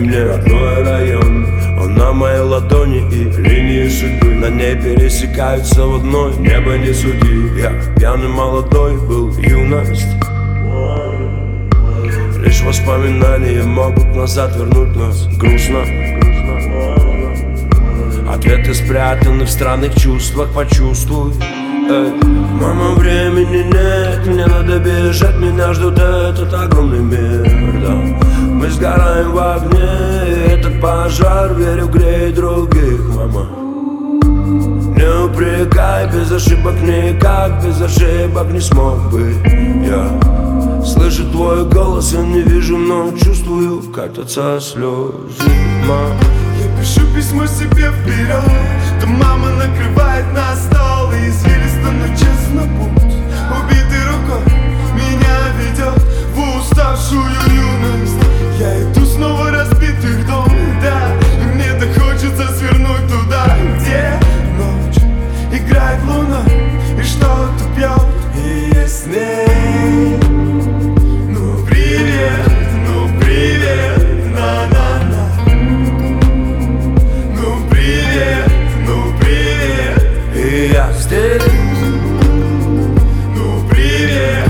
мне родной район. Он на моей ладони и линии судьбы на ней пересекаются в одной. Небо не суди, я пьяный молодой был, юность. Лишь воспоминания могут назад вернуть нас. Грустно. Ответы спрятаны в странных чувствах, почувствуй. Мама, времени нет, мне надо бежать, меня ждет этот огромный мир, да. Мы сгораем в огне, и этот пожар, верю, греет других, мама. Не упрекай, без ошибок никак, без ошибок не смог бы я. Слышу твой голос, я не вижу, но чувствую, катятся слезы, мама. Я пишу письмо себе вперед, то мама накрывает на стол и извилисто, но честно путь. Убитой рукой меня ведет в уставшую юность. Я иду снова разбитых дом, да, и мне так хочется свернуть туда, где ночь играет луна и что-то пьет, и я с ней. Ну привет, на-на-на. Ну привет, и я здесь. ну привет,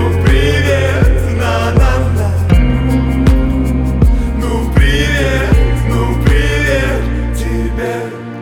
на-на-на. Ну привет тебе.